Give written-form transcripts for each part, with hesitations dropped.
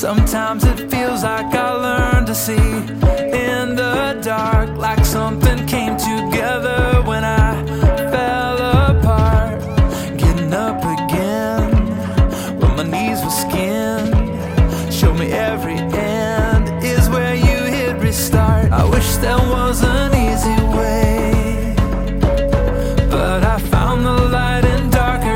Sometimes it feels like I learned to see in the dark, like something came together when I fell apart. Getting up again when my knees were skin. Show me every end is where you hit restart. I wish there was an easy way, but I found the light in darker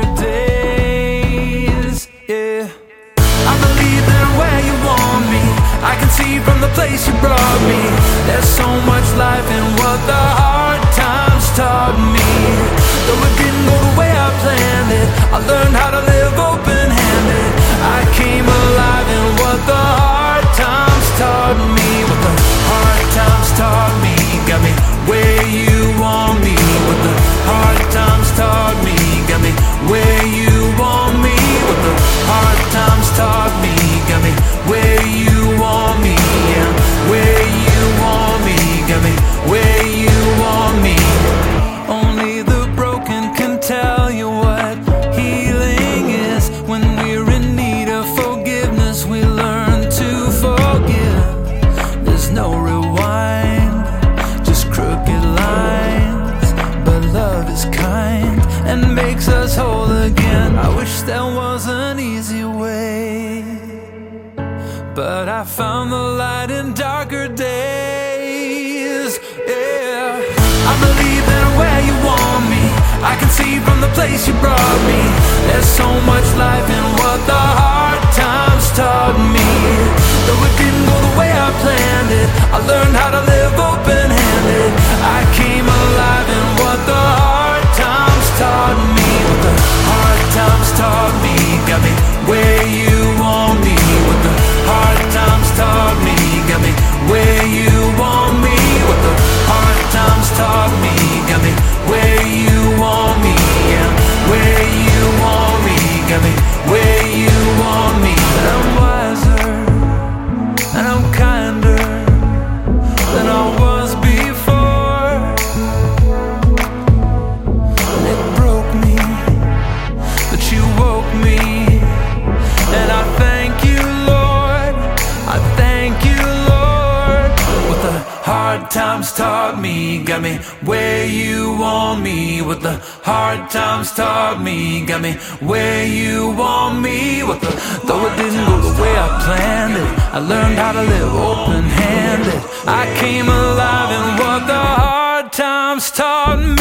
days. Yeah, I believe that where you want me, I can see from the place you brought me. There's so much life in what the hard times taught me. Though it didn't go the way I planned it, I learned how to live open-handed. I came alive in what the hard times taught me. What the hard times taught me got me where you want me. What the hard times taught me got me where you want me. What the hard times taught me got me where you want me. Yeah, where you want me got me where you want me. Only the broken can tell you what healing is. When we're in need of forgiveness, we learn to forgive. There's no rewind, just crooked lines, but love is kind and makes us whole again. I wish there was an easy way, but I found the light in darker days. Yeah, I believe that where you want me, I can see from the place you brought me. There's so much life in what the hard times taught me. Though it didn't go the way I planned it, I learned how to live open-handed. I came alive in what the hard times taught me. What the hard times taught me got me where you want me. What the hard times taught me got me where you want me. What the hard times taught me got me where you want me. Yeah, where you want me got me where you want me. I'm wiser and I'm kinder than I was before. And it broke me, but you woke me, and I thank you, Lord. I thank you, Lord. What the hard times taught me got me where you want me. What the hard times taught me got me where you want me. What the, though it didn't go the way I planned it, I learned how to live open-handed. I came alive in what the hard times taught me.